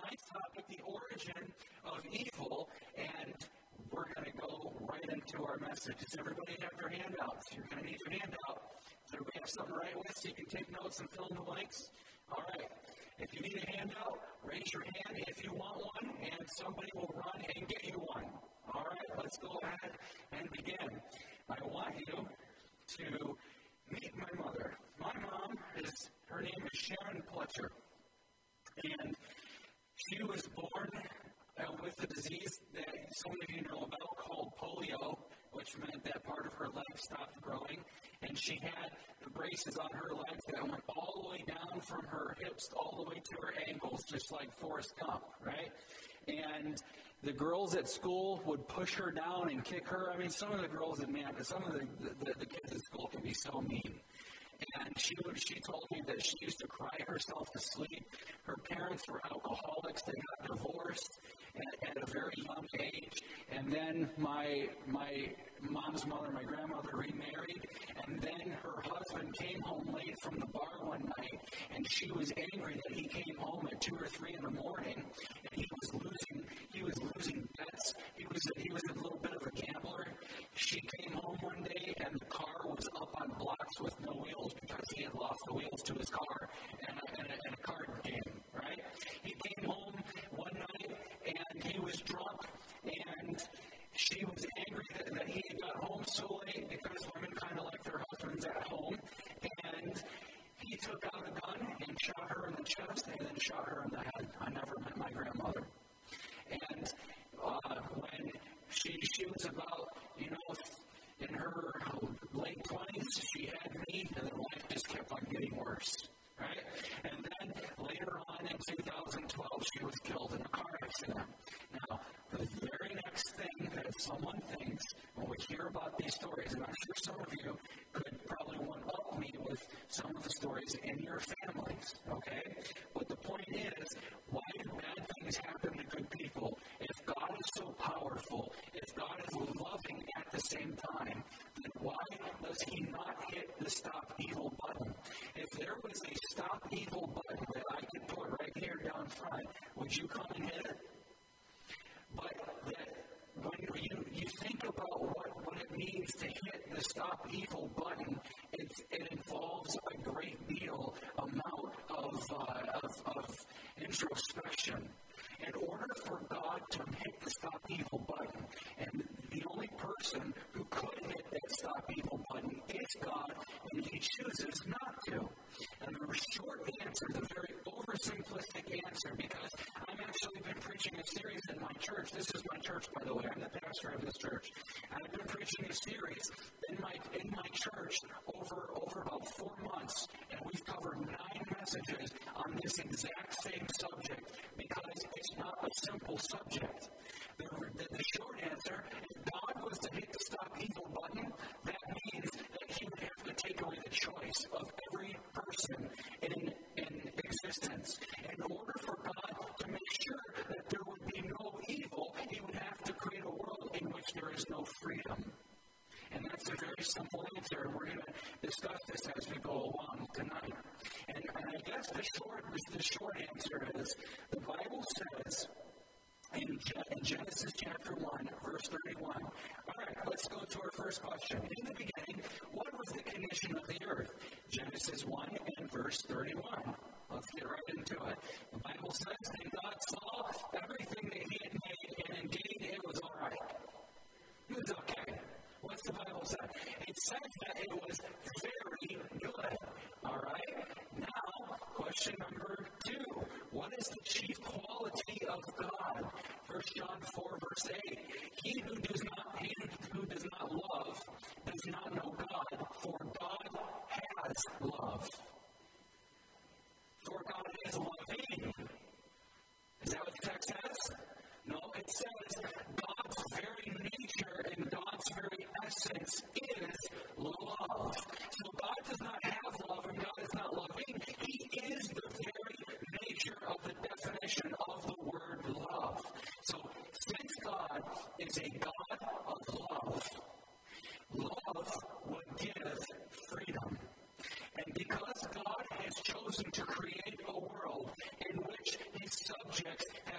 tonight's topic, the origin of evil, and we're going to go right into our message. Does everybody have their handouts? You're going to need your handout. Does everybody have something to write with so you can take notes and fill in the blanks? All right. If you need a handout, raise your hand if you want one, and somebody will run and get you one. All right, let's go ahead and begin. I want you to meet my mother. My mom her name is Sharon Pletcher, and she was born with a disease that some of you know about called polio, which meant that part of her leg stopped growing, and she had the braces on her legs that went all the way down from her hips all the way to her ankles, just like Forrest Gump, right? And the girls at school would push her down and kick her. I mean, some of the girls some of the kids at school can be so mean. And she told me that she used to cry herself to sleep. Her parents were alcoholics. They got divorced at a very young age. And then my mom's mother, my grandmother, remarried. And then her husband came home late from the bar one night, and she was angry that he came home at 2 or 3 in the morning, and he was losing bets. He was a little bit of a gambler. She came home one day, and the car was up on blocks with no wheels because he had lost the wheels to his car in a card game, right? He came home one night, and he was drunk, and she was angry that he had got home so late because women kind of like their husbands at home, and he took out a gun and shot her in the chest and then shot her in the head. I never met my grandmother. And when she was about, in her late 20s, she had me, and then life just kept on getting worse, right? And then later on in 2012, she was killed in a car accident. Now, the very next thing that someone thinks when we hear about these stories, and I'm sure some of you could probably one-up me with some of the stories in your families, okay? But the point is, why do bad things happen to good people? If God is so powerful, if God is loving at the same time, then why does he not hit the stop evil button? If there was a stop evil button that I could put right here down front, would you come and hit it? But when you think about what it means to hit the stop evil button, it involves a great deal amount of introspection. In order for God to hit the stop evil button, and the only person who could hit that stop evil button is God, and he chooses not to. And the short answer, the very oversimplistic answer, because I've actually been preaching a series in my church. This is my church, by the way. I'm the pastor of this church. I've been preaching a series in my church over about 4 months, and we've covered 9 messages on this exact same subject because it's not a simple subject. The short answer, if God was to hit the stop evil button, that means that he would have to take away the choice of every person in existence. In order for God to make sure that there would be no evil, he would have to create a world in which there is no freedom. And that's a very simple answer, and we're going to discuss this as we go along tonight. And I guess the short answer is, the Bible says in Genesis chapter 1, verse 31. All right, let's go to our first question. In the beginning, what was the condition of the earth? Genesis 1 and verse 31. Let's get right into it. The Bible says, and God saw everything that he had made, and indeed it was all right. It was okay. What's the Bible say? It says that it was very good. All right? Now, question number 2. What is the chief quality of God? 1 John 4, verse 8. He who does not love does not know God, for God has love. For God is loving. Is that what the text says? No, it says God's very nature and God's very essence is love. So God does not have love and God is not loving. He is the very nature of the definition of the word love. So since God is a God of love, love would give freedom. And because God has chosen to create a world in which his subjects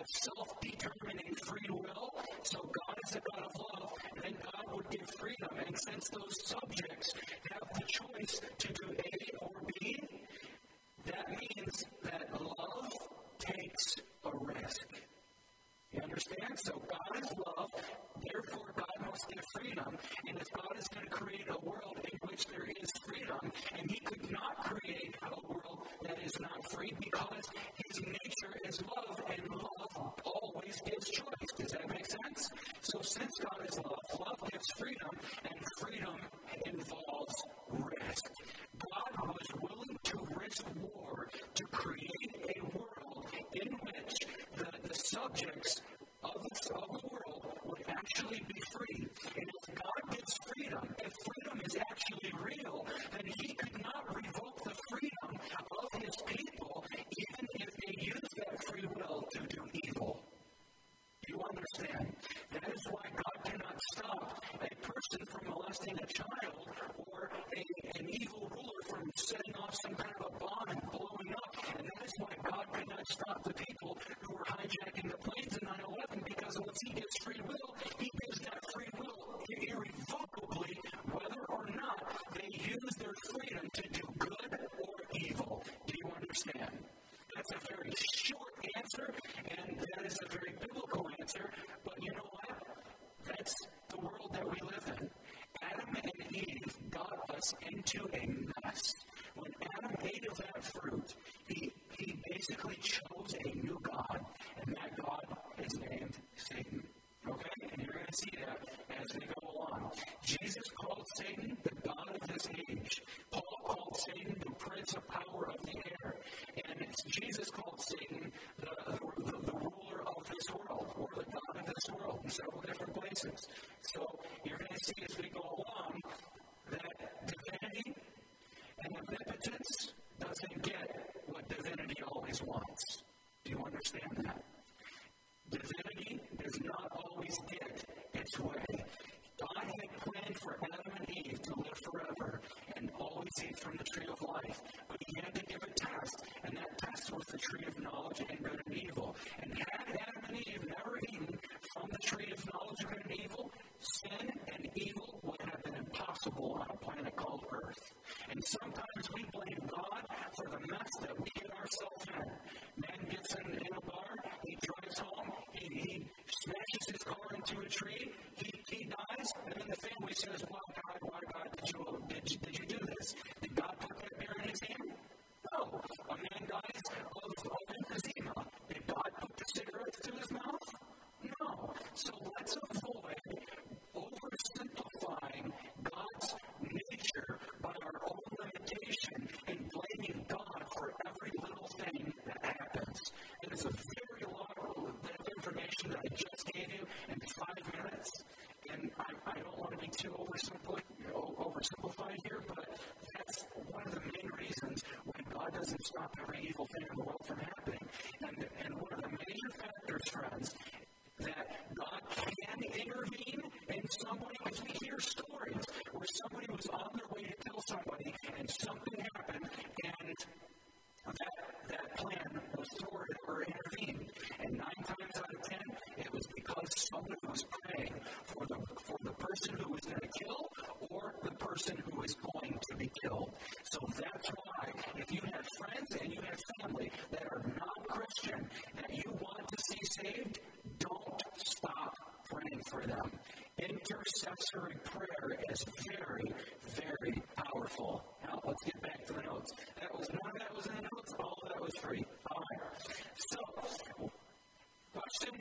sense? So God is love, therefore God must give freedom. And if God is going to create a world in which there is freedom, and he could not create a world that is not free because his nature is love, and love always gives choice. Does that make sense? So since God is love, love gives freedom, and freedom involves risk. God was willing to risk war to create a world in which the subjects of the world would actually be free. And if God gives freedom, if freedom is actually real, then he could not revoke the freedom of his people, even if they use that free will to do evil. You understand? That is why God cannot stop a person from molesting a child or an evil ruler from setting off some kind of a bomb and blowing up. And that is why God could not stop the people who were hijacking the planes in 9/11, because once he gives free will, he gives that free will irrevocably, whether or not they use their freedom to do good or evil. Do you understand? That's a very short answer, and that is a very biblical answer, but you know what? That's the world that we live in. Adam and Eve got us into a mess. When Adam ate of that fruit, he basically chose a new God, and that God is named Satan. Okay? And you're going to see that as we go along. Jesus called Satan the God of this age. Paul called Satan the prince of power of the air. And Jesus called Satan the ruler of this world, or the God of this world, in several different places. So you're going to see as we go along that divinity and omnipotence doesn't get what divinity always wants. Do you understand that? Divinity does not always get its way. God had planned for Adam and Eve to live forever and always eat from the tree of life, but he had to give a test, and that test was the tree of knowledge and good and evil. And had Adam and Eve never eaten from the tree of knowledge of good and evil, sin and evil would have been impossible on a planet called Earth. And sometimes we blame God for the mess that we get ourselves in. Man gets in a bar, he drives home, he smashes his car into a tree, he dies, and then the family says, why God, did you do this? Did God put that beer in his hand? No. A man dies of emphysema. Did God put the cigarettes to his mouth? No. So let's avoid oversimplifying God's nature by our own limitation and blaming God for every little thing that happens. It is a very long bit of information that I just gave you in 5 minutes, and I don't want to be too oversimplified here, but that's one of the main reasons why God doesn't stop every evil thing in the world from happening. And one of the major factors, friends, that God can intervene in somebody, because we hear stories where somebody was on their way to kill somebody and something happened, and that plan was thwarted or intervened. And 9 times out of 10, it was because someone was praying for the person who was going to kill or the person who is going to be killed. So that's why, if you have friends and you have family that are not Christian that you want to see saved, don't stop praying for them. Intercessory prayer is very, very powerful. Now, let's get back to the notes. None of that was in the notes. All of that was free. All right. So, question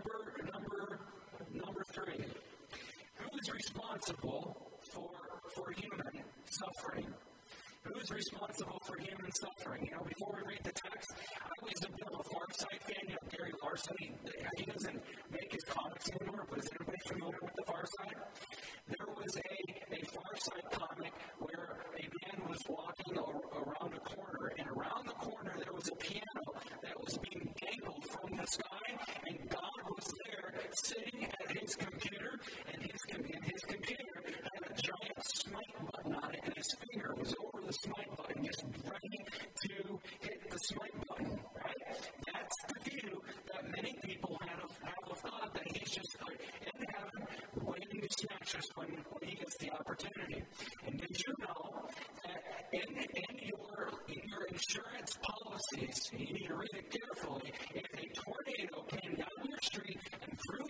number 3. Who is responsible for human suffering? Who is responsible for human suffering? You know, before we read the text, I was a bit of a Far Side fan. You know, Gary Larson, he doesn't make his comics anymore, but is anybody familiar with the Far Side? There was a Far Side comic where a man was walking around a corner, and around the corner there was a piano that was being dangled from the sky, and God was there sitting at his computer, and his computer had a giant smite button on it, and his finger was over the smite button, just ready to hit the smite button, right? That's the view that many people have of God, that he's just in heaven waiting to smash us when he gets the opportunity. And did you know that in your insurance policies, you need to read it carefully, if a tornado came down your street and threw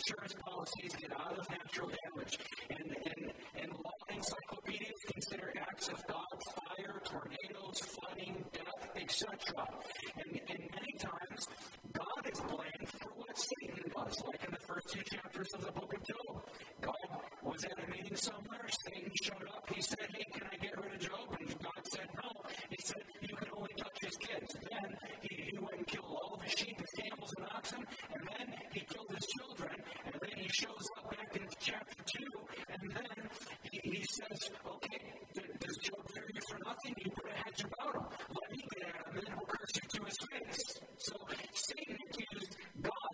insurance policies get out of natural damage. And law encyclopedias consider acts of God fire, tornadoes, flooding, death, etc. And many times, God is blamed for what Satan does, like in the first two chapters of the book of Job. God was at a meeting somewhere, Satan showed up, he said, hey, can I get rid of Job? And God said no. He said, you can only touch his kids. Then he went and killed all of his sheep, his camels, and oxen, and then he killed his children, and then he shows up back in chapter 2, and then he says, okay, does Job fear you for nothing? You put a hedge about him. Let me get at him, and then he'll curse you to his face. So Satan accused God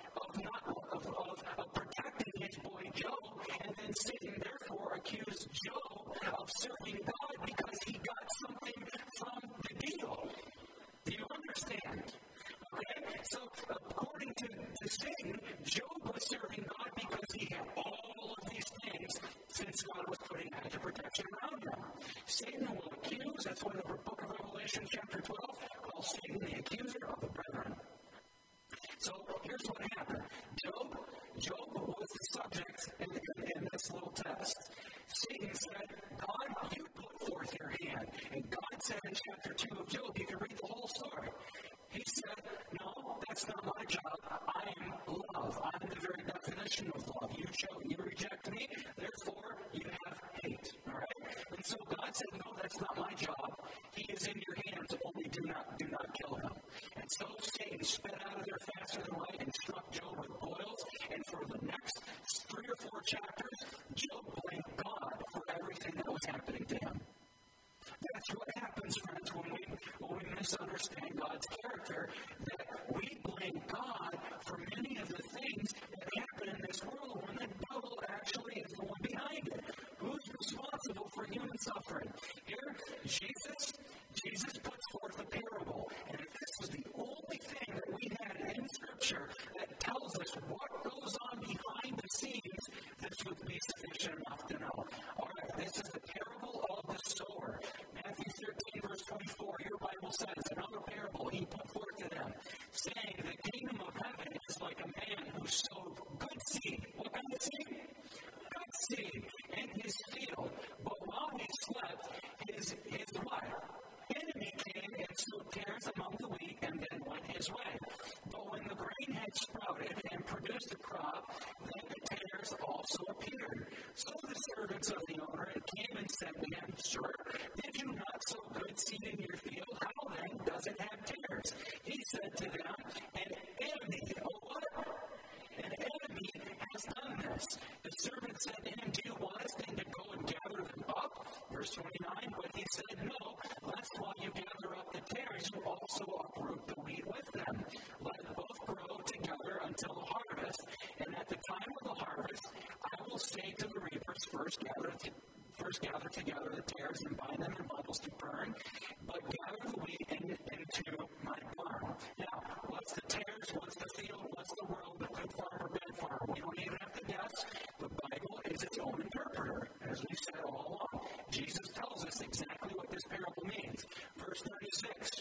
of protecting his boy Job, and then Satan therefore accused Job of serving God because he got something from the deal. Do you understand? Okay? So according to Satan, Job was serving God because he had all of these things since God was putting a hedge of protection around him. Satan will accuse, that's what the book of Revelation chapter 12 calls Satan the accuser of the brethren. So here's what happened. Job was the subject in this little test. Satan said, God, you put forth your hand. And God said in chapter 2 of Job, you can read the whole story. He said, no, that's not my job. I am love. I'm the very definition of love. You reject me, therefore you have hate. All right? And so God said, no, that's not my job. He is in your hands, only do not kill him. And so Satan sped out of there faster than light and struck Job with boils. And for the next 3 or 4 chapters, Job blamed God for everything that was happening to him. That's what happens, friends, when we misunderstand God's character, that we blame God for many of the things that happen in this world when the devil actually is the one behind it. Who's responsible for human suffering? Here, Jesus puts forth a parable. And if this was the only thing that we had in Scripture that tells us what goes on behind the scenes, this would be sufficient enough to know. All right, this is the parable of the sower. Matthew 13, verse 24, your Bible says, another parable he put forth to them, saying, the kingdom of heaven is like a man who sowed good seed. What kind of seed? Good seed in his field. But while he slept, his what? Enemy came and sowed tares among the wheat and then went his way. But when the grain had sprouted and produced a crop, then the tares also appeared. So the servants of the owner came and said to him, Sir, did you not sow good seed in your field? How then does it have tares? He said to them, an enemy, what? An enemy has done this. The servant said to him, do you want us then to go and gather them up? Verse 29, but he said, no, lest while you gather up the tares, you also uproot the wheat with them. Let both grow together until the harvest. And at the time of the harvest, I will say to the reapers, first gather together the tares and bind them in bundles to burn, but gather the wheat into my barn. Now, what's the tares? What's the field? What's the world? The good farmer, bad farmer? We don't even have to guess. The Bible is its own interpreter, as we said all along. Jesus tells us exactly what this parable means. Verse 36.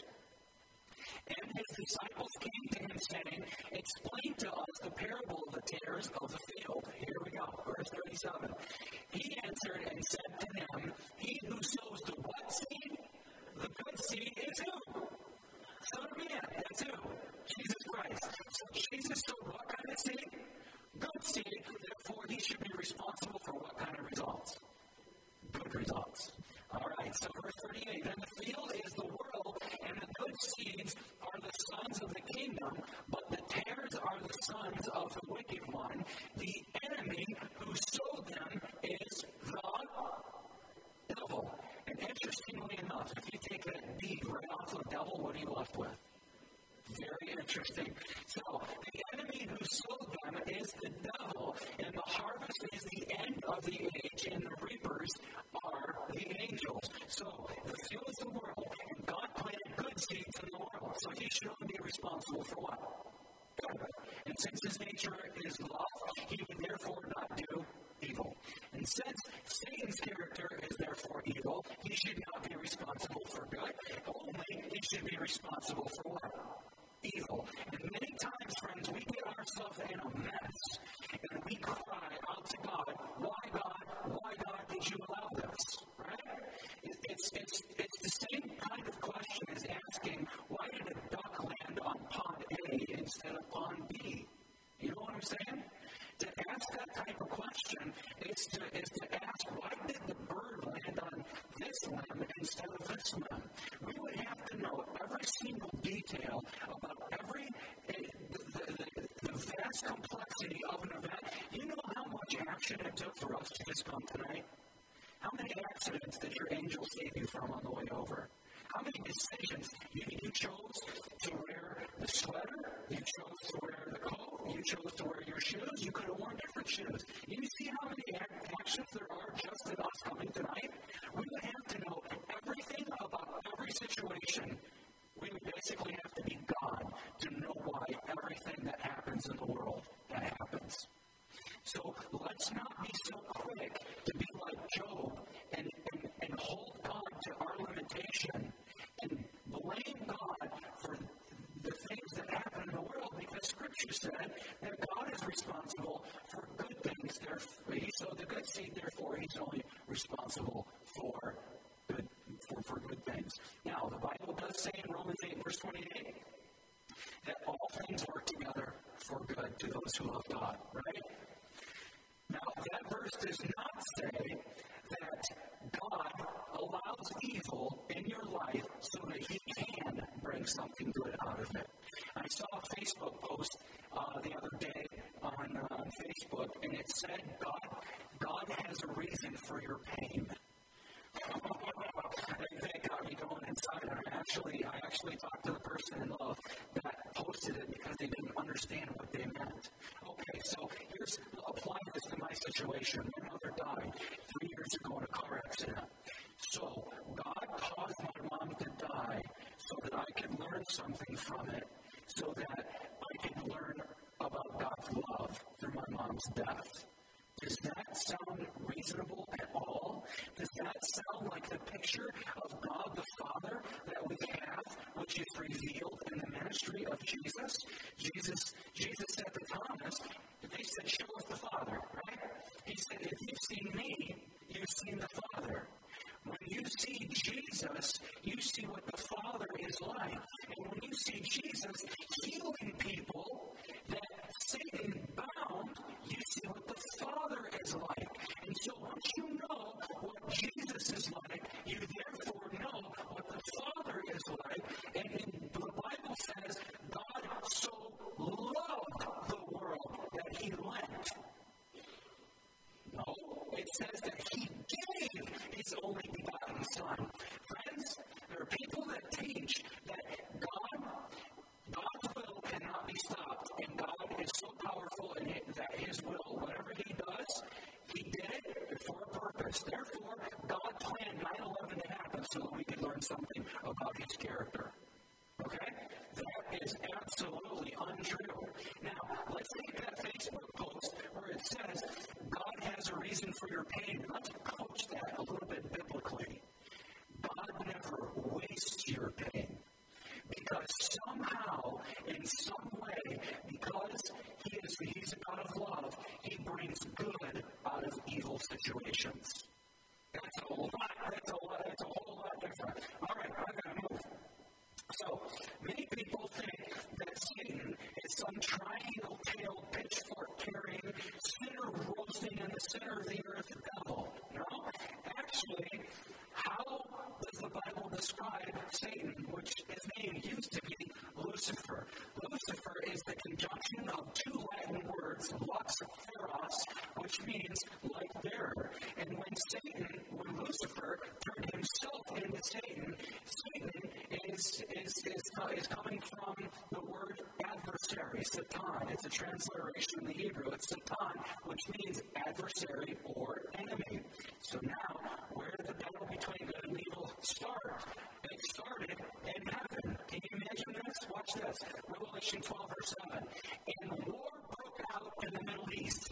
And his disciples came to him saying, explain to us the parable of the tares of the field. Here we go, verse 37. He answered and said to them, he who sows the what seed? The good seed is who? Son of man, that's who? Jesus Christ. So Jesus sowed what kind of seed? Good seed, therefore he should be responsible for what kind of results? Good results. All right, so verse 38, then the field is the world, and the good seeds are the sons of the kingdom, but the tares are the sons of the wicked one. The enemy who sowed them is the devil. And interestingly enough, if you take that D right off of devil, what are you left with? Very interesting. So, the enemy who sowed them is the devil, and the harvest is the end of the age, and the reapers are the angels. So, the field is the world, and God planted good seeds in the world, so he should only be responsible for what? Good. And since his nature is love, he would therefore not do evil. And since Satan's character is therefore evil, he should not be responsible for good, only he should be responsible for what? Evil. And many times, friends, saying? To ask that type of question is to ask, why did the bird land on this limb instead of this limb? We would have to know every single detail about the vast complexity of an event. You know how much action it took for us to just come tonight? How many accidents did your angel save you from on the way over? How many decisions? You chose to wear the sweater, you chose to wear the coat, you chose to wear your shoes, you could have worn different shoes. You see how many actions there are just in us coming tonight? We would have to know everything about every situation. We would basically have to be God to know why everything that happens in the world that happens. So let's not be so quick to be like Job and hold God to our limitation and blame God for the things that happen in the world, because Scripture said that God is responsible for good things. He sowed the good seed, therefore He's only responsible for good things. Now, the Bible does say in Romans 8, verse 28, that all things work together for good to those who love God, right? Now, that verse does not say that God allows evil in your life so that He can bring something good out of it. I saw a Facebook post the other day on Facebook, and it said, God has a reason for your pain. That got me going inside. I actually talked to the person in love that posted it because they didn't understand what they meant. Okay, so apply this to my situation. My mother died 3 years ago in a car accident. So God caused my mom to die so that I could learn something from it, so that I could learn about God's love through my mom's death. Does that sound reasonable at all? Does that sound like the picture of God the Father that we have, which is revealed in the ministry of Jesus? Jesus said to Thomas, they said, show us the Father, right? He said, if you've seen me, you've seen the Father. When you see Jesus, you see what the Father is like. And when you see Jesus healing people that Satan bound, you see what the Father is like. And so once you know what Jesus is like, you therefore know what the Father is like. And the Bible says God so loved the world that He lent. No, it says that He gave His only begotten Son. Friends, there are people that teach that God's will cannot be stopped, and God is so powerful in it that His will, whatever He does, He did it for a purpose. Therefore, God planned 9/11 to happen so that we could learn something about His character. Okay? That is absolutely untrue. Now, let's take that Facebook post where it says, God has a reason for your pain. Let's coach that a little bit biblically. God never wastes your pain. Because somehow, in some way, because He's a God of love, He brings good out of evil situations. That's a whole lot different. All right, I'm going to move. So, many people think that Satan is some triangle-tailed, pitchfork-carrying, sinner roasting in the center of the earth devil. No? Actually, how does the Bible describe Satan, which his name used to be Lucifer? Lucifer is the conjunction of two Latin words, lux feros, which means light bearer. And when Lucifer turned himself into Satan, Satan is coming from the word adversary, Satan. It's a transliteration in the Hebrew. It's Satan, which means adversary or enemy. So now, where did the battle between good and evil start? It started in heaven. Can you imagine this? Watch this. Revelation 12, verse 7. And war broke out in the Middle East.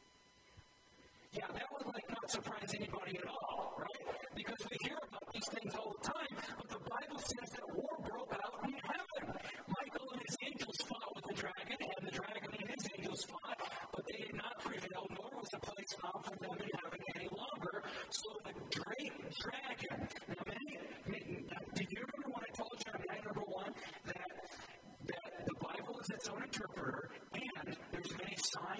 Yeah, that would not surprise anybody at all, right? Because we hear about these things all the time, but the Bible says that war broke out in heaven. Michael and his angels fought with the dragon, and the dragon and his angels fought, but they did not prevail, nor was a place found for them in heaven any longer. So the great dragon. Now, did you remember when I told you on night number 1 that the Bible is its own interpreter,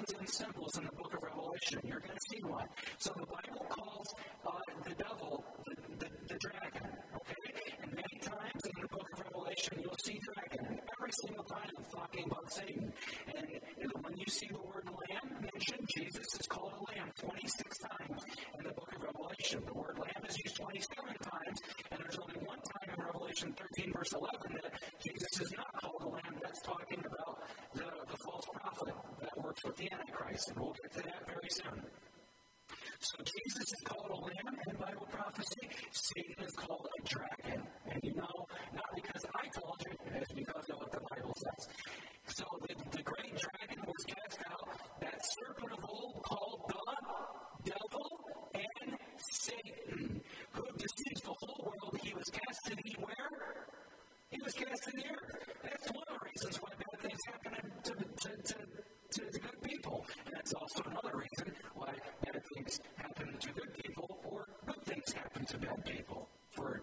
signs and symbols in the book of Revelation. You're going to see one. So the Bible calls the devil the dragon, okay? And many times in the book of Revelation, you'll see dragon. And every single time it's talking about Satan. And when you see the word lamb mentioned, Jesus is called a lamb 26 times in the book of Revelation. The word lamb is used 27 times, and there's only one time in Revelation 13, verse 11, that Jesus is not called a lamb. That's talking about the false prophet that works with the Antichrist, and we'll get to that very soon. So Jesus is called a lamb in Bible prophecy. Satan is called a dragon. And you know, not because I told you, it's because of what the Bible says. So the great dragon was cast out, that serpent of old called the devil and Satan, who deceives the whole world. He was cast to the where? He was cast to the earth. That's one of the reasons why bad things happen to good people. And that's also another reason why bad things happen to good people, or good things happen to bad people. For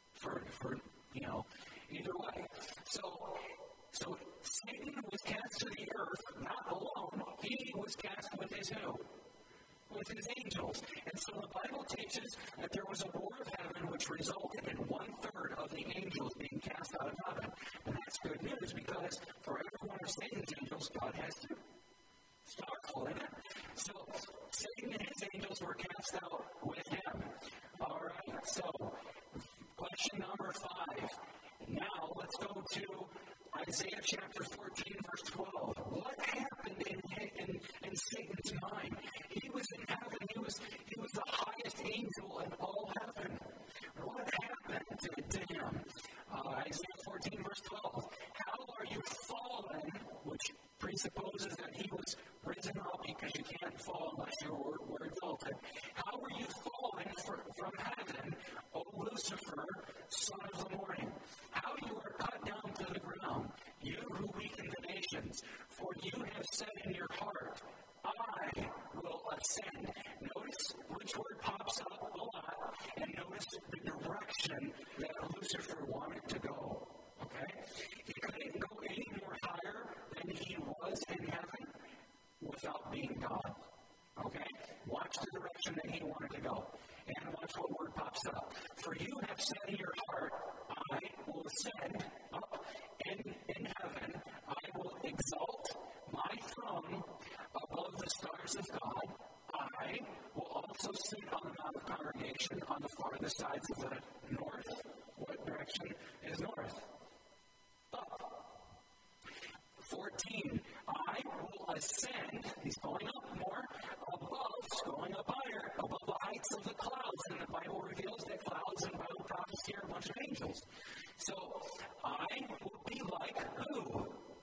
either way. So Satan was cast to the earth, not alone. He was cast with his who? With his angels. And so the Bible teaches that there was a war of heaven which resulted in 1/3 of the angels being cast out of heaven. And that's good news, because for every one of Satan's angels, God has to start isn't it? So Satan and his angels were cast out with him. All right, so question number 5. Now let's go to Isaiah chapter 14, verse 12. What happened in Satan's mind? He was in heaven. He was the highest angel in all heaven. What happened to him? Isaiah 14, verse 12. How are you fallen, which presupposes that he was risen up, because you can't fall unless you were exalted. How are you fallen from heaven, O Lucifer, son of the morning? How you are cut down to the ground, you who weaken the nations. For you have said in your heart, I will ascend. Notice which word pops up a lot, and notice the direction that Lucifer wanted to go. Okay? He couldn't go any more higher than he was in heaven without being God. Okay? Watch the direction that he wanted to go. And watch what word pops up. For you have said in your heart, I will ascend up in heaven. I will exalt my throne above the stars of God. I will also sit on the mount of congregation on the farthest sides of the north. What direction is north? Up. 14. I will ascend. He's going up more. Above, going up higher, above the heights of the clouds. And the Bible reveals that clouds in Bible prophecy are a bunch of angels. So, I will be like who?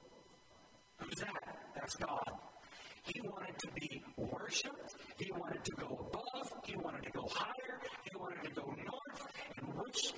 Who's that? That's God. He wanted to be worshipped. He wanted to go above. He wanted to go higher. He wanted to go north. And which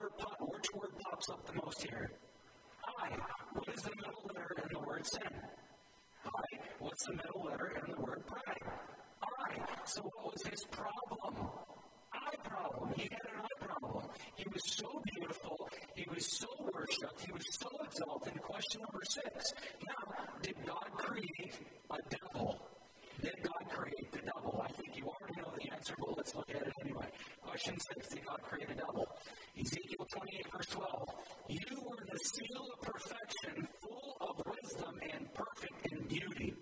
word pops up the most here? I. What is the middle letter in the word sin? I. What's the middle letter in the word pride? I. So what was his problem? Eye problem. He had an eye problem. He was so beautiful. He was so worshipped. He was so exalted. Question number 6. Now, did God create a devil? Did God create the devil? I think you already know the answer, but let's look at it anyway. Question 6. Did God create a devil? Ezekiel 28, verse 12. You were the seal of perfection, full of wisdom and perfect in beauty.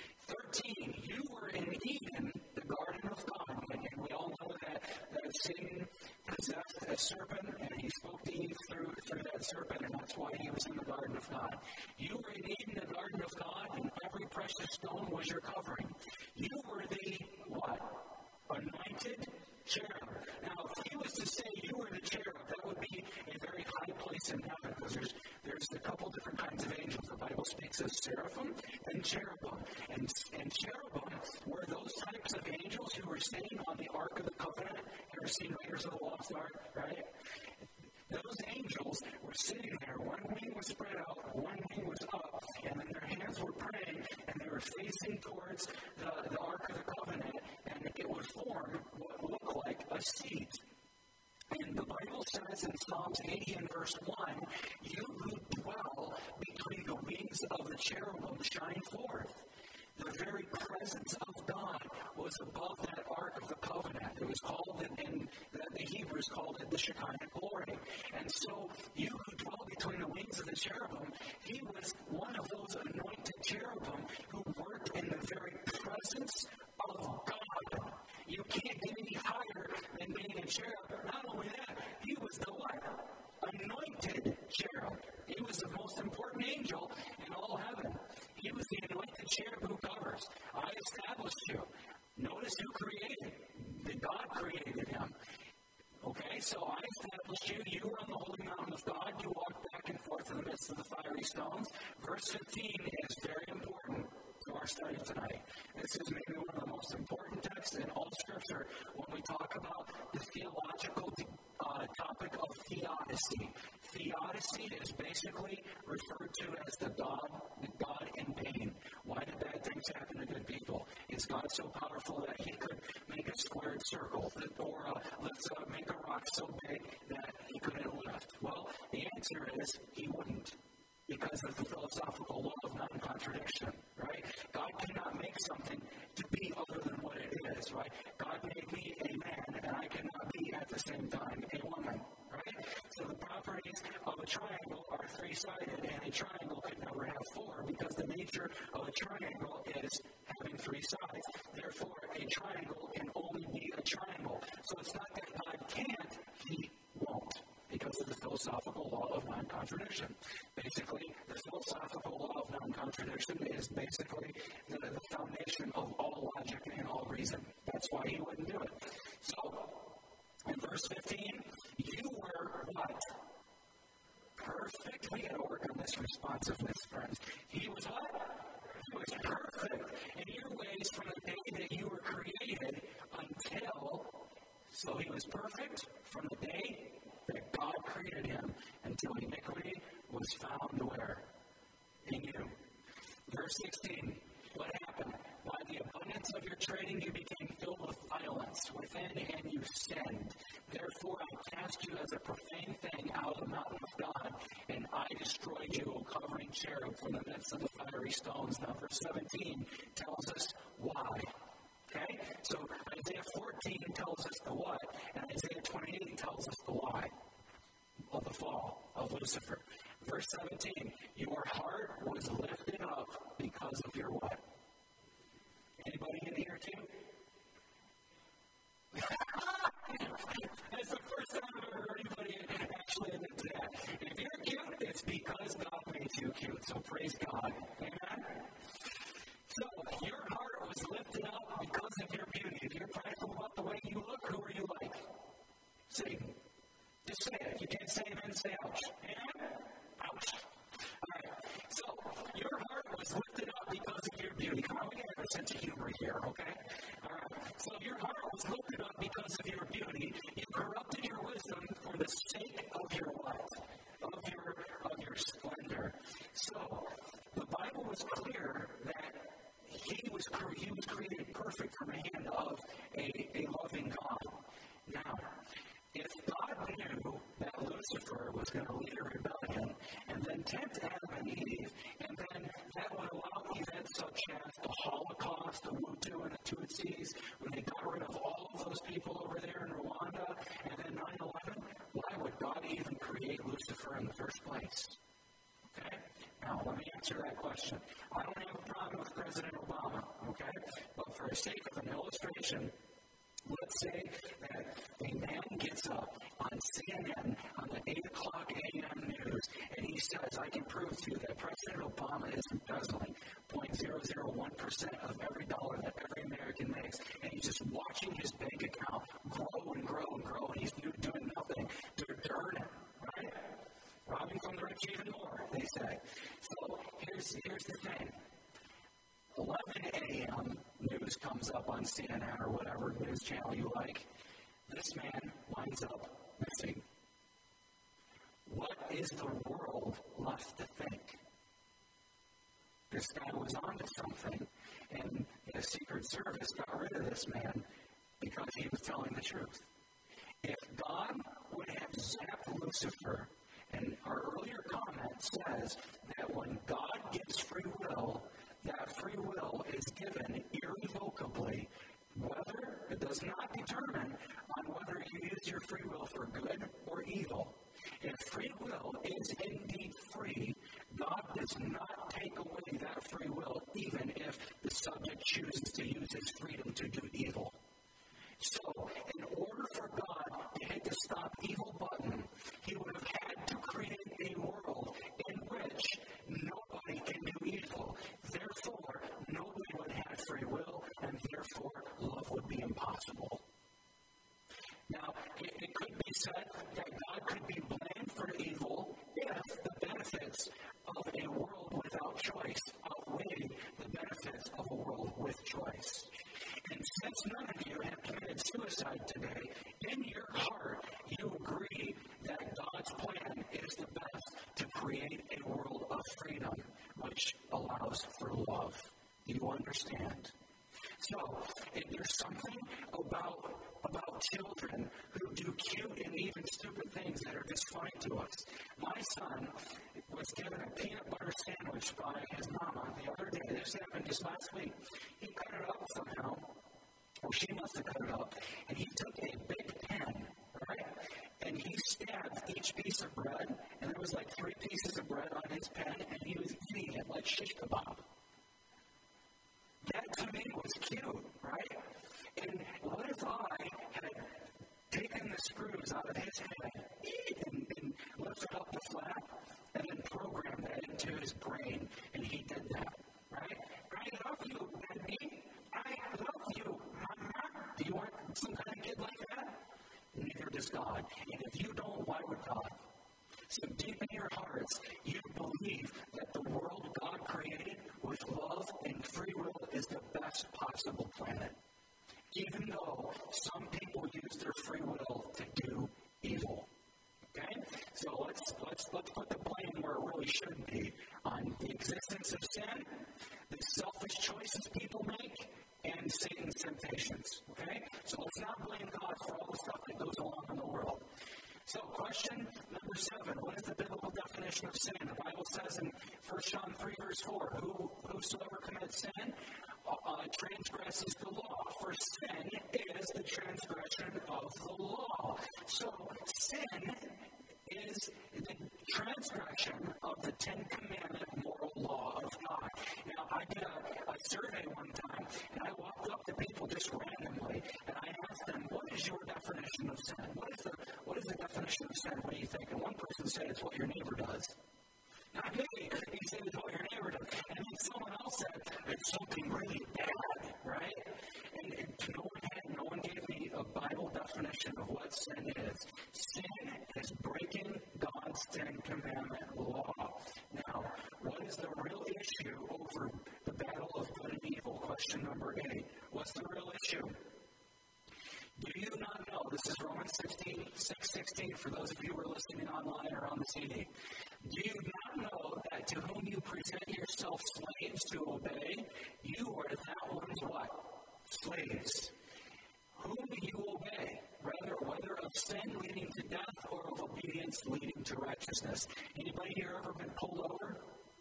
13. You were in Eden, the garden of God. And we all know that Satan possessed a serpent, and he spoke to Eve through that serpent, and that's why he was in the garden of God. You were in Eden, the garden of God, and every precious stone was your covering. You were the, what? Anointed cherub. Now, if he was to say you were the cherub, that would be a very high place in heaven, because there's a couple different kinds of angels. The Bible speaks of seraphim and cherubim. And cherubim were those types of angels who were sitting on the Ark of the Covenant. You ever seen Raiders of the Lost Ark, right? Those angels were sitting there. One wing was spread out, one wing was up, and then their hands were praying, and they were facing towards the Ark of the Covenant, and it would form what looked like a seat. And the Bible says in Psalms 80 and verse 1, you who dwell between the wings of the cherubim shine forth. The very presence of God was above that Ark of the Covenant. It was called, in the Hebrews called it the Shekinah glory. And so you who dwell between the wings of the cherubim, he was one of those anointed cherubim who worked in the very presence of God. You can't get any higher than being a cherub. Not only that, he was the what? Anointed cherub. He was the most important angel in all heaven. He was the anointed cherub who covers. I established you. Notice who created. That God created him. Okay, so I established you. You were on the holy mountain of God. You walked back and forth in the midst of the fiery stones. Verse 15 is very important to our study tonight. This is maybe one of the most important texts in all Scripture when we talk about the theological topic of theodicy. Theodicy is basically referred to as the God in vain. Why did bad things happen to good people? Is God so powerful that he could make a squared circle? Or let's make a rock so big that he couldn't lift? Well, the answer is he wouldn't, because of the philosophical law of non-contradiction, right? God cannot make something to be other than what it is, right? God made me a man, and I cannot be at the same time a woman, right? So the properties of a triangle are three-sided, and a triangle could never have four, because the nature of a triangle is having three sides. Therefore, a triangle can only be a triangle. So it's not that God can't, he won't, because of the philosophical law of non-contradiction. Basically, the philosophical law of non-contradiction is basically the foundation of all logic and all reason. That's why he wouldn't do it. So, in verse 15, you were what? Perfect. We got to work on this responsiveness, friends. He was what? He was perfect in your ways from the day that you were created until, so he was perfect from the day that God created him until iniquity was found where? In you. Verse 16, what happened? By the abundance of your trading, you became filled with violence within, and you sinned. Therefore, I cast you as a profane thing out of the mountain of God, and I destroyed you, O covering cherub, from the midst of the fiery stones. Now, verse 17 tells us why. Okay? So, Isaiah 14 tells us the what, and Isaiah 28 tells us the why of the fall of Lucifer. Verse 17, your heart was lifted up because of your what? Anybody in here too? That's the first time I've ever heard anybody actually admit to that. If you're cute, it's because God made you cute. So praise God. Amen? So your heart was lifted up because of your beauty. If you're prideful about the way you look, who are you like? Satan. Just say it. If you can't say amen, say ouch. Amen? Ouch. All right. So your heart was lifted up because of your beauty. Come on, we got a sense of humor here, okay? All right. So your heart was lifted up because of your beauty. You corrupted your wisdom for the sake of your what? Of your splendor. So the Bible was clear that he was created perfect from the hand of a loving God. Now, if God knew that Lucifer was going to lead a rebellion and then tempt Adam and Eve, and then that would allow events such as the Holocaust, the Hutu and the Tutsis, when they got rid of all of those people over there in Rwanda, and then 9/11, why would God even create Lucifer in the first place? Okay? Now, let me answer that question. I don't have a problem with President Obama, okay? But for the sake of an illustration, let's say that a man gets up on CNN on the 8 o'clock a.m. news, and he says, I can prove to you that President Obama is embezzling 0.001% of every dollar that every American makes, and he's just watching his bank account grow and grow and grow, and he's doing nothing to earn it, right? Robbing from the rich even more, they say. So here's the thing. 11 a.m. news comes up on CNN or whatever news channel you like. This man winds up missing. What is the world left to think? This guy was onto something, and the Secret Service got rid of this man because he was telling the truth. If God would have zapped Lucifer, and our earlier comment says that when God gives free will, that free will is your free will for good or evil. If free will is indeed free, God does not take away that free will, even if the subject chooses to use his freedom to do evil. So, in order for God to hit the stop evil button, he would have had to create a world in which nobody can do evil. Therefore, nobody would have free will, and therefore, love would be impossible. Now, it could be said that God could be blamed for evil if the benefits of a world without choice outweigh the benefits of a world with choice. And since none of you have committed suicide today, in your heart you agree that God's plan is the best to create a world of freedom, which allows for love. Do you understand? So, if there's something about children who do cute and even stupid things that are just funny to us. My son was given a peanut butter sandwich by his mama the other day. This happened just last week. He cut it up somehow, or she must have cut it up, and he took a big pen, right? And he stabbed each piece of bread, and there was like 3 pieces of bread on his pen, and he was eating it like shish kebab. That to me was cute, right? And what if I had taken the screws out of his head and lifted up the flap and then programmed that into his brain, and he did that, right? I love you, Daddy. I love you, Mama. Do you want some kind of kid like that? Neither does God. And if you don't, why would God? So deep in your hearts, you believe that the world God created with love and free will is the best possible planet, even though some people use their free will to do evil. Okay? So let's put the blame where it really should be on the existence of sin, the selfish choices people make, and Satan's temptations. Okay? So let's not blame God for all the stuff that goes along in the world. So question number 7, what is the biblical definition of sin? The Bible says in 1 John 3, verse 4, whosoever commits sin transgresses the law, for sin is the transgression of the law. So sin is the transgression of the 10 Commandment moral law of God. Now, I did a survey one time, and I walked up to people just randomly, and I asked them, what is your definition of sin? What is the definition of sin? What do you think? And one person said it's what your neighbor does. Not me. He said it's what your neighbor does. And then someone else said it's something really bad, right? And no one gave me a Bible definition of what sin is. Sin is breaking God's 10 Commandment law. Now, what is the real issue over the battle of good and evil? Question number 8. What's the real issue? Do you not know, this is Romans 6:16, for those of you who are listening online or on the CD. Do you not know that to whom you present yourself slaves to obey, you are that one's what? Slaves. Whom do you obey? Whether of sin leading to death or of obedience leading to righteousness. Anybody here ever been pulled over?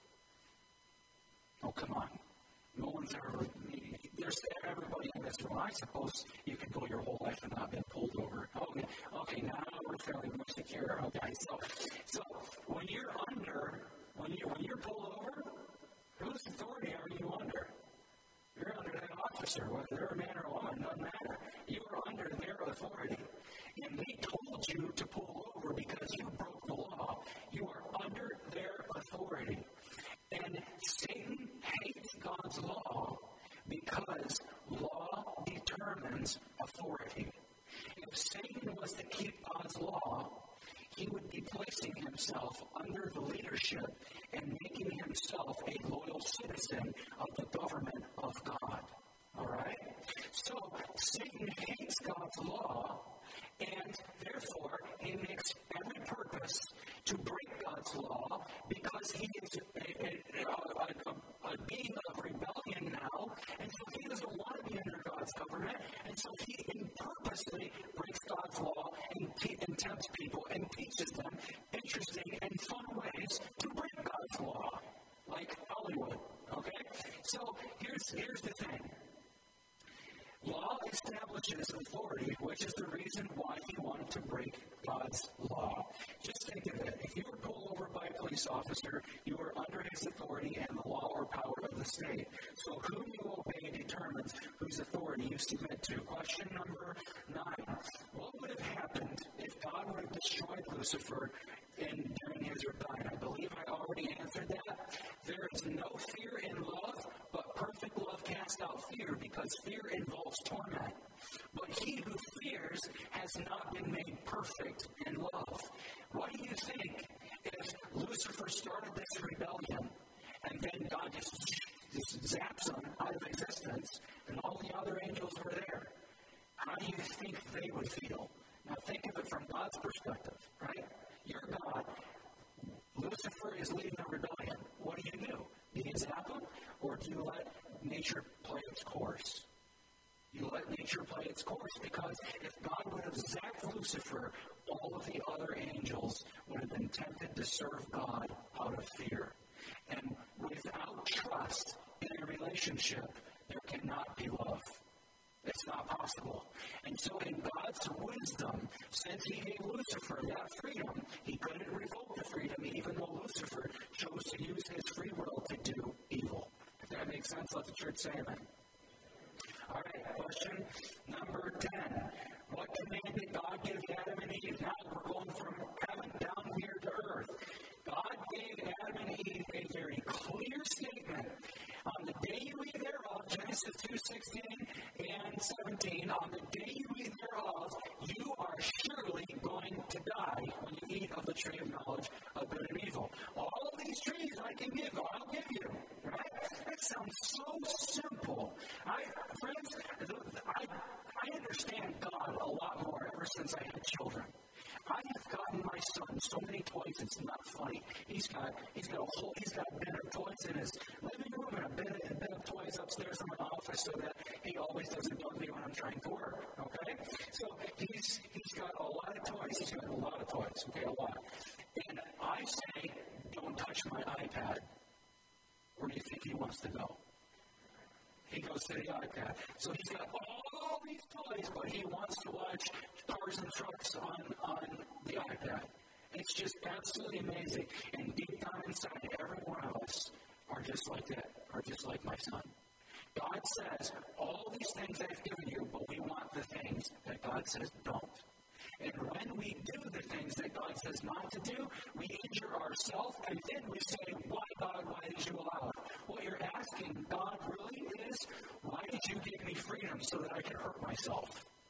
Oh, come on. No one's ever. There's everybody in this room. I suppose you could go your whole life and not been pulled over. Okay, now we're fairly more secure. Okay, so when you're pulled over, whose authority are you under? You're under that officer, whether they're a man or a woman, doesn't matter. You are under their authority. And they told you to pull over because you broke the law. You are under their authority. And Satan hates God's law because law determines authority. If Satan was to keep God's law, he would be placing himself under the leadership and making himself a loyal citizen of the government of God. All right? So Satan hates God's law, and therefore he makes every purpose to break God's law because he is a being of rebellion now, and so he doesn't want to be under God's government, and so he purposely breaks God's law and tempts people and teaches them interesting and fun ways to break God's law, like Hollywood. Okay? So here's the thing. Law establishes authority, which is the reason why he wanted to break God's law. Just think of it. If you were pulled over by a police officer, you were under his authority and the law or power of the state. So whom you obey determines whose authority you submit to. Question number 9. What would have happened if God would have destroyed Lucifer during his rebellion? I believe I already answered that. There is no fear in love, but perfect love casts out fear, because fear involves torment. But he who fears has not been made perfect in love. What do you think if Lucifer started this rebellion and then God just zaps him out of existence and all the other angels were there? How do you think they would feel? Now think of it from God's perspective, right? You're God. Lucifer is leading a rebellion. What do? Do you zap him, or do you let nature play its course? You let nature play its course, because if God would have zapped Lucifer, all of the other angels would have been tempted to serve God out of fear. And without trust in a relationship, there cannot be love. It's not possible. And so in God's wisdom, since he gave Lucifer that freedom, he couldn't revoke the freedom, even though Lucifer chose to use his free will to do evil. If that makes sense, let the church say amen. All right, question number 10. What command did God give Adam and Eve? Now we're going from heaven down here to earth. God gave Adam and Eve a very clear statement. On the day you eat thereof, Genesis 2:16 and 17, on the day you eat thereof, you are surely going to die when you eat of the tree of knowledge of good and evil. All of these trees I can give, I'll give you. Right? That sounds so simple. Friends, I understand God a lot more ever since I had children. I have gotten my son so many toys, it's not funny. He's got a bin of toys in his living room and a bin of toys upstairs in my office, so that he always doesn't bug me when I'm trying to work. Okay? So he's got a lot of toys. He's got a lot of toys. Okay, a lot. And I say, don't touch my iPad. Where do you think he wants to go? He goes to the iPad. So he's got all these toys, but he wants to watch cars and trucks on the iPad. It's just absolutely amazing. And deep down inside, every one of us are just like that, are just like my son. God says, all these things I've given you, but we want the things that God says don't. And when we do the things that God says not to do, we injure ourselves, and then we say, why, God, why did you allow it? What you're asking God really is, why did you give me freedom so that I can hurt myself?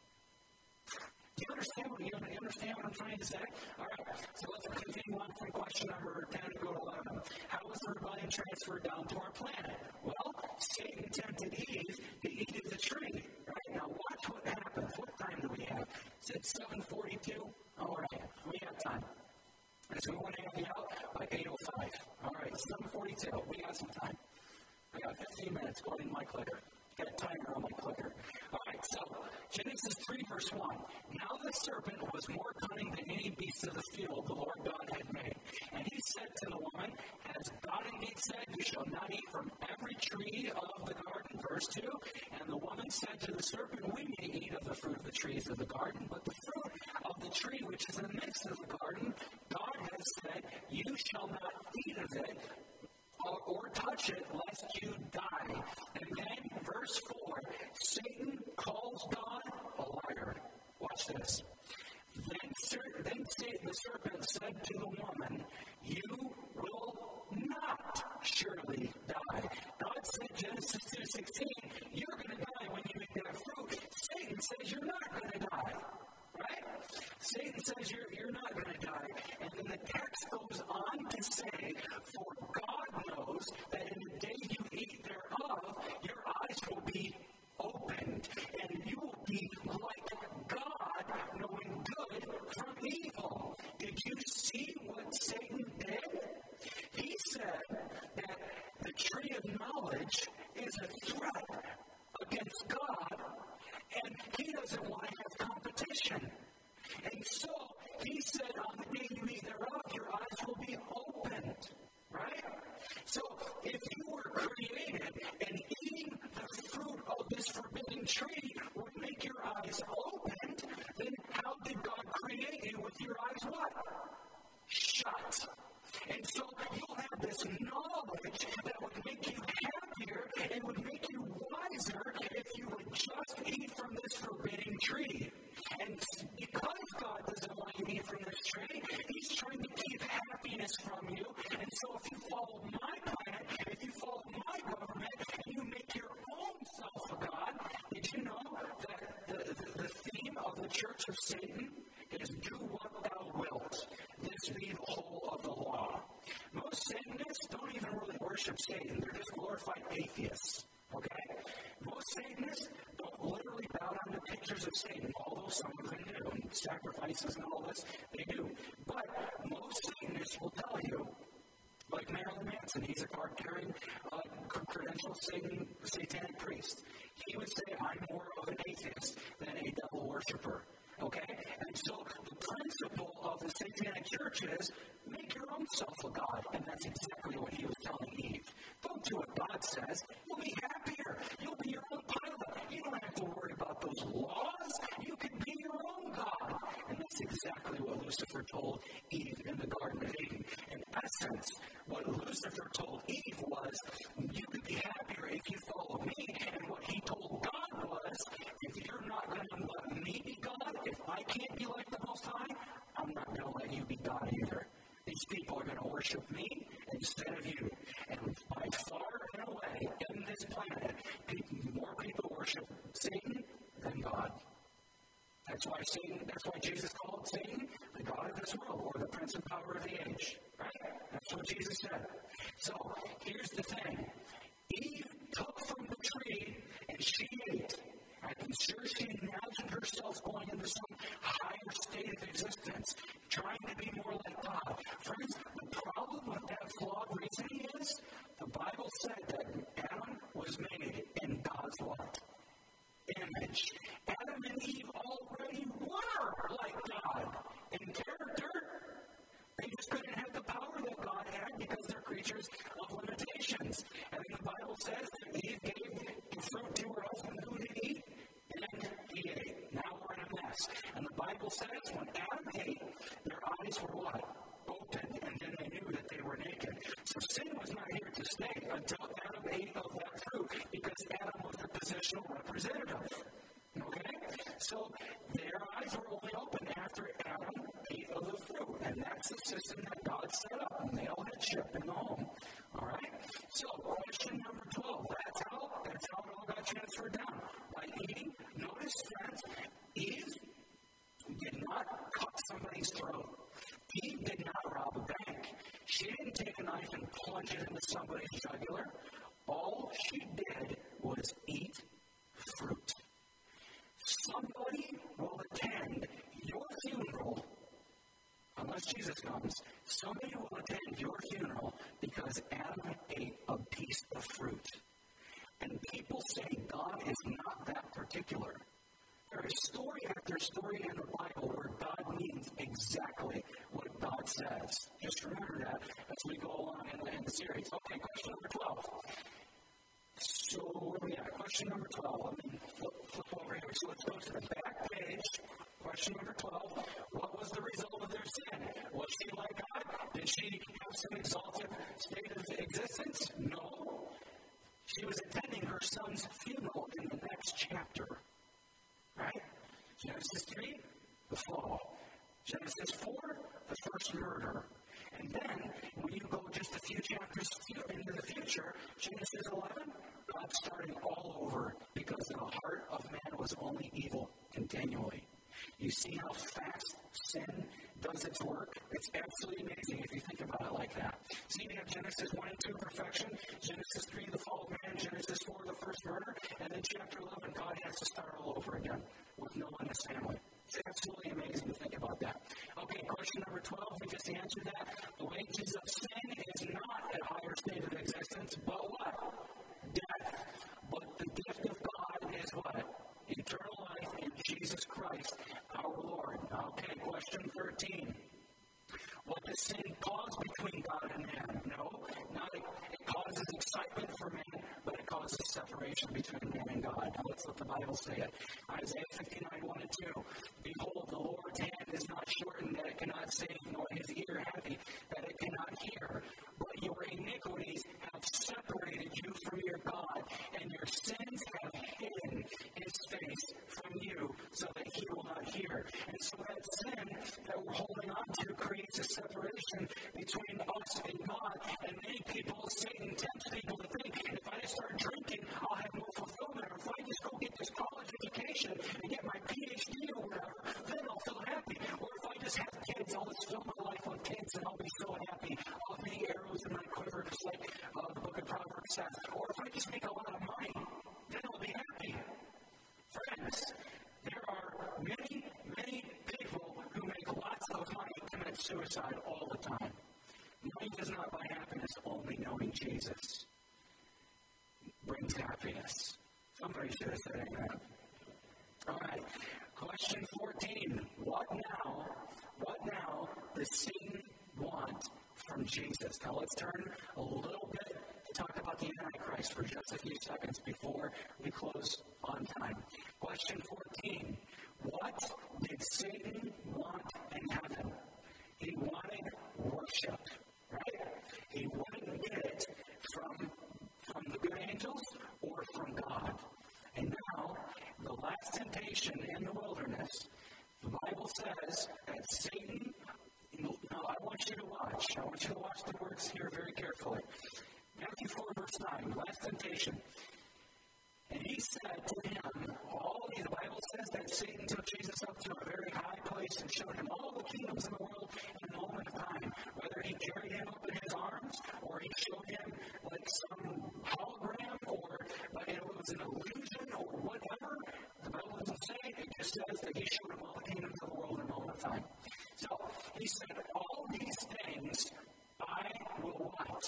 Do you understand what I'm trying to say? All right, so let's continue on from question number 10 and go to 11. How was the rebellion transferred down to our planet? Well, Satan tempted Eve to eat of the tree. Right, now watch what happens. What time do we have? Is it 7:42? All right, we have time. So we want to have you out by 8:05. All right, 7:42. We got some time. I got 15 minutes according to my clicker. Got a timer on my clicker. All right, so Genesis 3, verse 1. Now the serpent was more cunning than any beast of the field the Lord God had made. And he said to the woman, has God indeed said, you shall not eat from every tree of the garden? Verse 2. And the woman said to the serpent, we may eat of the fruit of the trees of the garden, but the fruit of the tree which is in the midst of the garden, God has said, you shall not eat of it, or touch it, lest you die. And then, verse 4, Satan calls God a liar. Watch this. Then Satan, the serpent, said to the woman, you will not surely die. God said, Genesis 2:16, you're going to die when you eat that fruit. Satan says you're not going to die. Right? Satan says you're not going to die. And then the text goes on to say, for God knows that in the day you eat thereof, your eyes will be opened, and you will be like God, knowing good from evil. Did you see what Satan did? He said that the tree of knowledge is a threat against God, and he doesn't want to have competition. And so he said, on the day you eat thereof, your eyes will be opened. Right? So if you were created and eating the fruit of this forbidden tree would make eyes opened, then how did God create you with your eyes what? Shut. And so you'll have this knowledge that would make you happier and would make you wiser if you would just eat from this forbidden tree. And because God doesn't want you to eat from this tree, He's trying to keep happiness from you. And so if you follow my plan, if you follow my government, and you make your own self a God, did you know that the theme of the church of Satan is do what thou wilt? This be the whole of the law. Most Satanists don't even really worship Satan. They're just glorified atheists. Okay? Most Satanists don't literally bow down to pictures of Satan, although some of them do, and sacrifices and all this, they do. But most Satanists will tell you, like Marilyn Manson, he's a card-carrying, credential satanic priest. He would say, I'm more of an atheist than a devil worshiper. Okay? And so the principle of the satanic church is make your own self a God. And that's exactly what he was telling Eve. Don't do what God says. You'll be happier. You'll be your own pilot. You don't have to worry about those laws. You can be your own God. And that's exactly what Lucifer told Eve in the Garden of Eden. In essence, what Lucifer told Eve was, you can be happier if you follow me. And what he told God was, if you're not going to let me be God, if I can't be like the Most High, I'm not going to let you be God either. These people are going to worship me instead of you. And by far and away, in this planet, more people worship Satan than God. That's why Jesus called Satan the God of this world, or the prince and power of the age. Right? That's what Jesus said. So, here's the thing. Eve took from the tree, and she ate. I'm sure she imagined herself going into some higher state of existence, trying to be more like God. Friends, the problem with that flawed reasoning is the Bible said that Adam was made in God's what? Image. Adam and Eve already were like God in character. They just couldn't have the power that God had because they're creatures of limitations. And then the Bible says that Eve gave the fruit to her husband who did eat, and he ate. Now we're in a mess. And the Bible says when Adam ate, their eyes were what? Opened, and then they knew that they were naked. So sin was not here to stay until Adam ate of that fruit, because Adam was the positional representative. Okay? So their eyes were only open after Adam ate of the fruit. And that's the system that God set up, male headship in the home. All right? So question number 12. That's how it all got transferred down. By eating, notice, friends, Eve did not cut somebody's throat. Eve did not rob a bank. She didn't take a knife and plunge it into somebody's jugular. All she did was eat fruit. Somebody will attend your funeral, unless Jesus comes, somebody will attend your funeral because Adam ate a piece of fruit. And people say God is not that particular. There is story after story in the Bible where God means exactly what God says. Just remember that as we go along in the series. Okay, question number 12. So, where are we at? Question number 12. Let me flip over here. So, let's go to the back page. Question number 12. What was the result of their sin? Was she like God? Did she have some exalted state of existence? No. She was attending her son's funeral in the next chapter. Right? Genesis 3, the fall. Genesis 4, the first murder. And then, when you go just a few chapters into the future, Genesis 11, God's starting all over because the heart of man was only evil continually. You see how fast sin does its work? It's absolutely amazing if you think about it like that. See, you have Genesis 1 and 2, perfection. Genesis 3, the fall of man. Genesis 4, the first murder. And then chapter 11, God has to start all over again with Noah and his family. It's absolutely amazing to think about that. Okay, question number 12, we just answered that. The wages of sin is not a higher state of existence, but what? Death. But the gift of God is what? Eternal life in Jesus Christ, our Lord. Okay, question 13. What does sin cause between God and man? No, not it causes excitement for man, but it causes separation between man and God. Now let's what the Bible says. Isaiah 59, 1 and 2. Behold, the Lord's hand is not shortened that it cannot save, nor his ear heavy that it cannot hear. But your iniquities have separated you from your God, and your sins have hidden his face from you, so that he will not hear. And so that sin that we're holding on to creates a separation between us and God. And many people, Satan tempts people to think, if I start drinking, I'll have more fulfillment. Or if I just go get this college education and get my PhD or whatever, then I'll feel happy. Or if I just have kids, I'll just fill my life with kids and I'll be so happy. I'll have many arrows in my quiver, just like the book of Proverbs says. Or if I just make a lot of money, then I'll be happy. Friends, there are many, many people who make lots of money commit suicide all the time. Money does not buy happiness, only knowing Jesus brings happiness. Somebody should have said amen. All right, question 14. What now does Satan want from Jesus? Now let's turn a little bit to talk about the Antichrist for just a few seconds before we close on time. Question 14. What did Satan want in heaven? He wanted worship, right? He wouldn't get it from the good angels or from God. And now, the last temptation in the wilderness, the Bible says that Satan, now I want you to watch the words here very carefully. Matthew 4, verse 9, last temptation. And he said to him, the Bible says that Satan took Jesus up to a very high place and showed him all the kingdoms in the world in a moment of time. Whether he carried him up in his arms, or he showed him like some hologram, or it was an illusion, or whatever, the Bible doesn't say. It just says that he showed him all the kingdoms of the world in a moment of time. So, he said, all these things I will what?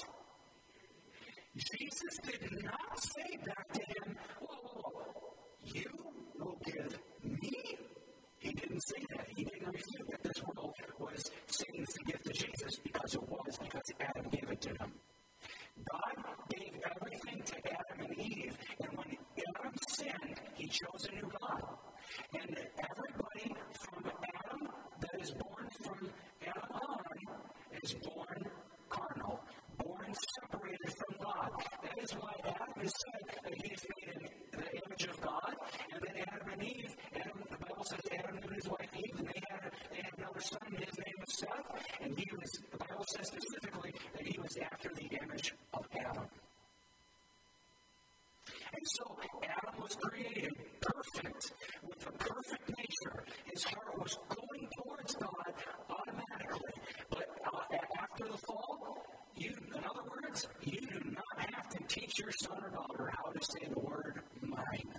Jesus did not say back to him, whoa, you will give me? He didn't say that. He didn't refute that this world was Satan's to give to Jesus because Adam gave it to him. God gave everything to Adam and Eve, and when Adam sinned, he chose a new God. And everybody from Adam that is born from Adam on is born carnal, born separated from God. That is why Adam is said that he is made in the image of God, and then Adam and Eve, the Bible says Adam knew his wife Eve, and they had another son, and his name was Seth, and the Bible says specifically that he was after the image of Adam. And so Adam was created perfect, with a perfect nature. His heart was going towards God automatically. But after the fall, in other words, you do not have to teach your son or daughter how to say the word mine.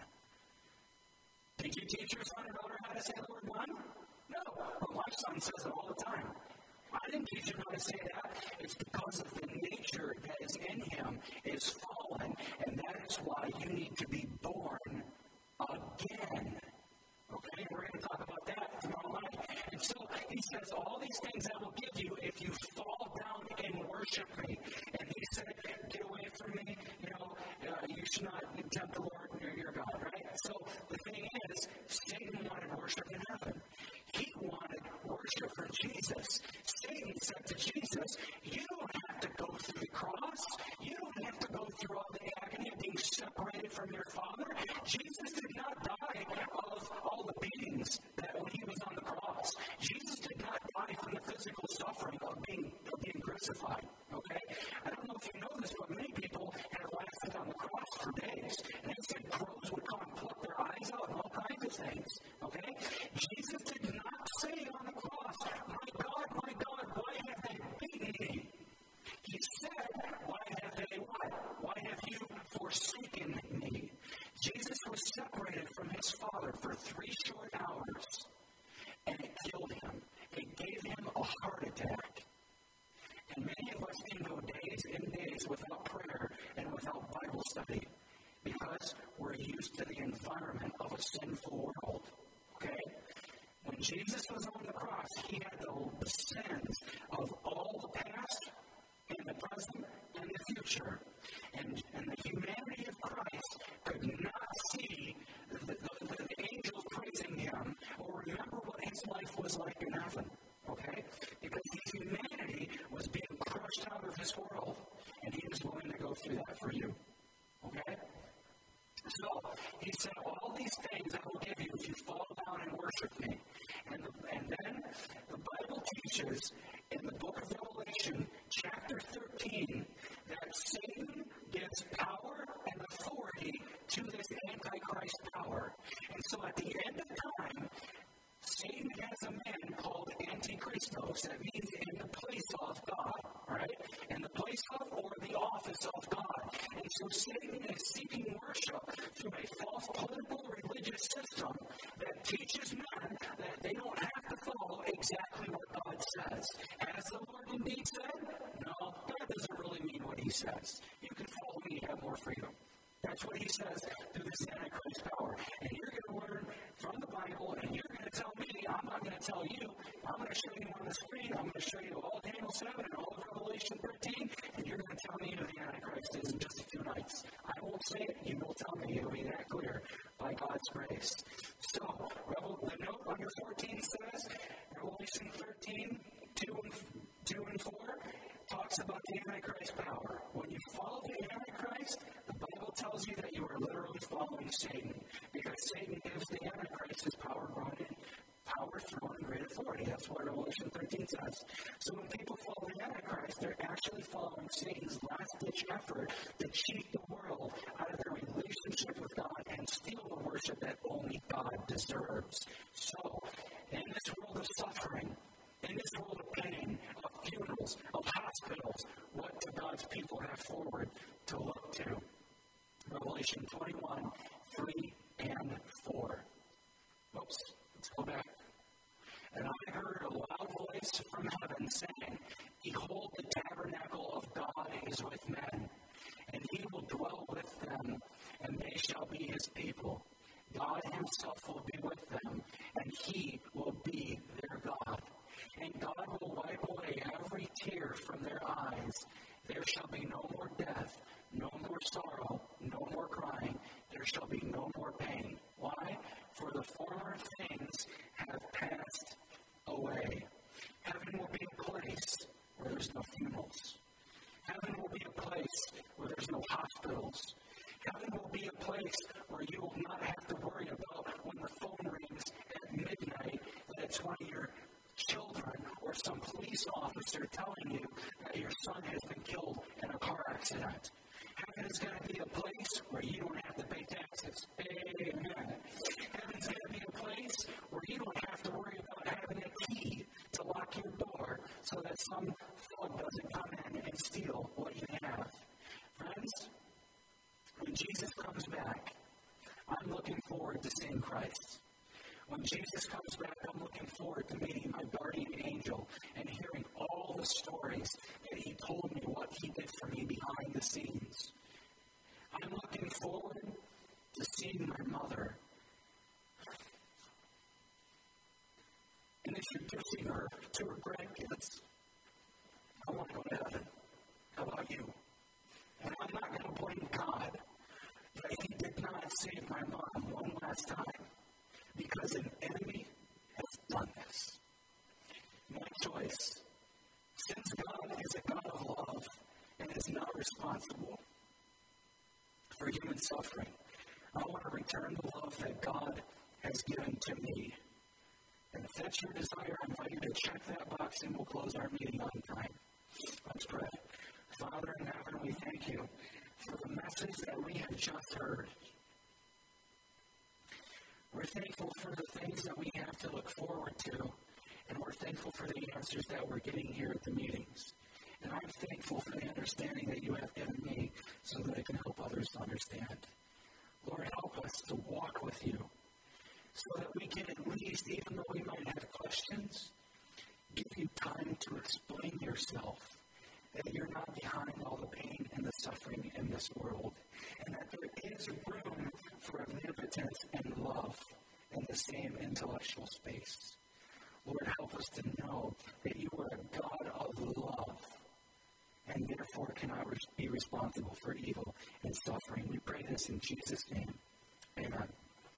Did you teach your son or daughter how to say the word mine? No, but my son says it all the time. I didn't teach him how to say that. It's because of the nature that is in him is fallen, and that is why you need to be born again. Okay, we're going to talk about that tomorrow night. And so he says, all these things I will give you if you fall down and worship me. And he said, get away from me. You should not tempt the Lord your God, right? So the thing is, Satan wanted worship in heaven. He wanted worship from Jesus. Satan said to Jesus, you don't have to go through the cross. You don't have to go through all the agony of being separated from your Father. Jesus did not die of all the beatings that when he was on the cross. Jesus did not die from the physical suffering of being crucified. Okay? I don't know if you know this, but many people have lasted on the cross for days. And they said crows would come and pluck their eyes out and all kinds of things. Okay? Jesus did not say on the cross, my God, why have they beaten me? He said, why have they what? Why have you forsaken me? Jesus was separated from his Father for 3 short hours, and it killed him. It gave him a heart attack. And many of us can go days and days without prayer and without Bible study because we're used to the environment of a sinful world. Okay? When Jesus was on the cross, he had the sins of all the past and the present and the future. And the humanity of Christ could not see with me. And then the Bible teaches in the book of Revelation, chapter 13, that Satan gives power and authority to this Antichrist power. And so at the end of time, Satan has a man called Antichristos. That means in the place of God, right? In the place of or the office of God. And so Satan is seeking worship through a false political religious system that teaches men that they don't have to follow exactly what God says. As the Lord indeed said, no, God doesn't really mean what he says. You can follow me, have more freedom. That's what he says through this Antichrist power. And you're going to learn from the Bible, and you're going to tell me, I'm not going to tell you. I'm going to show you on the screen. I'm going to show you all Daniel 7 and all of Revelation 13, and you're going to tell me who the Antichrist is in just a few nights. I won't say it. You will tell me. It'll be that clear by God's grace. So, the note under 14 says, Revelation 13, 2 and 4, talks about the Antichrist power. When you follow the Antichrist, the Bible tells you that you are literally following Satan, because Satan gives the Antichrist his power, throne, and great authority. That's what Revelation 13 says. So when people follow the Antichrist, they're actually following Satan's last-ditch effort to cheat the world out of their relationship with God and steal the worship that only God deserves. So, in this world of suffering, in this world of pain, of funerals, of hospitals, what do God's people have forward to look to? Revelation 21, 3 and 4. Oops, let's go back. And I heard a loud voice from heaven saying, Behold, the tabernacle of God is with men, and he will dwell with them, and they shall be his people. God himself will be with them, and he will be their God. And God will wipe away every tear from their eyes. There shall be no more death, no more sorrow, no more crying. There shall be no more pain. Why? For the former things have passed away. Heaven will be a place where there's no funerals. Heaven will be a place where there's no hospitals. Heaven will be a place where you will not have to worry about when the phone rings at midnight that it's one of your children or some police officer telling you that your son has been killed in a car accident. Heaven is going to be a place where you don't have to pay taxes. Amen. Heaven's going to be a place where you don't have to worry about having a key to lock your door so that some thug doesn't come in and steal what you have. Friends, when Jesus comes back, I'm looking forward to seeing Christ. When Jesus comes back, I'm looking forward to meeting my guardian angel and hearing all the stories that he told me what he did for me behind the scenes. I'm looking forward to seeing my mother and introducing her to her grandkids. I want to go to heaven. How about you? And I'm not going to blame God that he did not save my mom one last time, because an enemy has done this. My choice, since God is a God of love and is not responsible for human suffering, I want to return the love that God has given to me. And if that's your desire, I invite you to check that box and we'll close our meeting on time. Let's pray. Father in heaven, we thank you for the message that we have just heard. We're thankful for the things that we have to look forward to, and we're thankful for the answers that we're getting here at the meetings. And I'm thankful for the understanding that you have given me so that I can help others understand. Lord, help us to walk with you so that we can at least, even though we might have questions, give you time to explain yourself, that you're not behind all the pain and the suffering in this world, and that there is room for omnipotence and love in the same intellectual space. Lord, help us to know that you are a God of love and therefore cannot be responsible for evil and suffering. We pray this in Jesus' name. Amen.